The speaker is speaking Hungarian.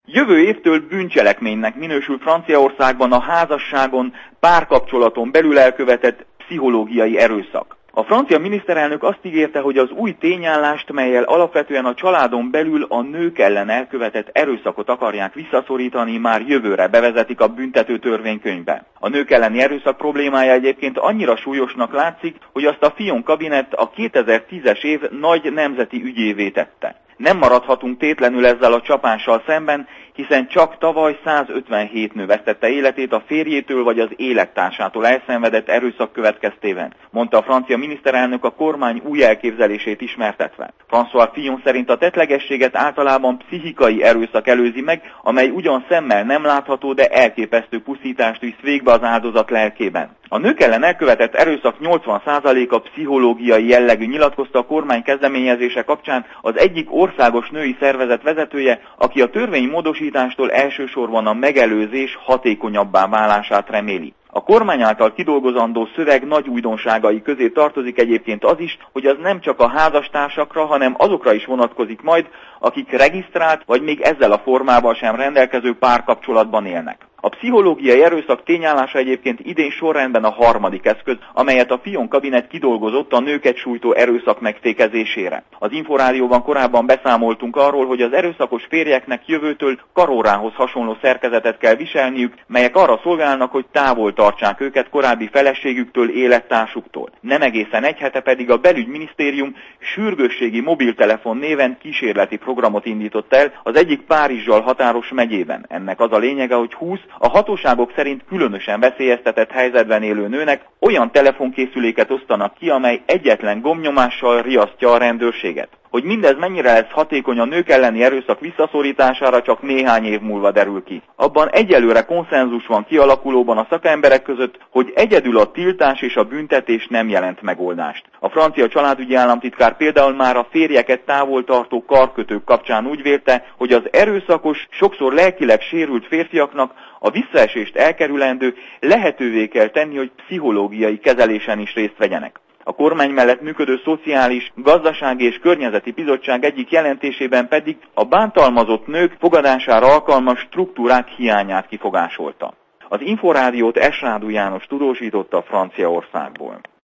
Jövő évtől bűncselekménynek minősül Franciaországban a házasságon, párkapcsolaton belül elkövetett pszichológiai erőszak. A francia miniszterelnök azt ígérte, hogy az új tényállást, mellyel alapvetően a családon belül a nők ellen elkövetett erőszakot akarják visszaszorítani, már jövőre bevezetik a büntető törvénykönyvbe. A nők elleni erőszak problémája egyébként annyira súlyosnak látszik, hogy azt a Fillon kabinett a 2010-es év nagy nemzeti ügyévé tette. Nem maradhatunk tétlenül ezzel a csapással szemben, hiszen csak tavaly 157 nő vesztette életét a férjétől vagy az élettársától elszenvedett erőszak következtében, mondta a francia miniszterelnök a kormány új elképzelését ismertetve. François Fillon szerint a tettlegességet általában pszichikai erőszak előzi meg, amely ugyan szemmel nem látható, de elképesztő pusztítást visz végbe az áldozat lelkében. A nők ellen elkövetett erőszak 80%-a pszichológiai jellegű, nyilatkozta a kormány kezdeményezése kapcsán az egyik országos női szervezet vezetője, aki a törvénymódosítástól elsősorban a megelőzés hatékonyabbá válását reméli. A kormány által kidolgozandó szöveg nagy újdonságai közé tartozik egyébként az is, hogy az nem csak a házastársakra, hanem azokra is vonatkozik majd, akik regisztrált vagy még ezzel a formával sem rendelkező párkapcsolatban élnek. A pszichológiai erőszak tényállása egyébként idén sorrendben a harmadik eszköz, amelyet a Fillon kabinet kidolgozott a nőket sújtó erőszak megfékezésére. Az Inforádióban korábban beszámoltunk arról, hogy az erőszakos férjeknek jövőtől karórához hasonló szerkezetet kell viselniük, melyek arra szolgálnak, hogy távol tartsák őket korábbi feleségüktől, élettársuktól. Nem egészen egy hete pedig a belügyminisztérium sürgősségi mobiltelefon néven kísérleti programot indított el az egyik Párizsal határos megyében. Ennek az a lényege, hogy 20 a hatóságok szerint különösen veszélyeztetett helyzetben élő nőnek olyan telefonkészüléket osztanak ki, amely egyetlen gombnyomással riasztja a rendőrséget. Hogy mindez mennyire lesz hatékony a nők elleni erőszak visszaszorítására, csak néhány év múlva derül ki. Abban egyelőre konszenzus van kialakulóban a szakemberek között, hogy egyedül a tiltás és a büntetés nem jelent megoldást. A francia családügyi államtitkár például már a férjeket távol tartó karkötők kapcsán úgy vélte, hogy az erőszakos, sokszor lelkileg sérült férfiaknak a visszaesést elkerülendő lehetővé kell tenni, hogy pszichológiai kezelésen is részt vegyenek. A kormány mellett működő Szociális, Gazdasági és Környezeti Bizottság egyik jelentésében pedig a bántalmazott nők fogadására alkalmas struktúrák hiányát kifogásolta. Az Inforádiót Esrádú János tudósította Franciaországból.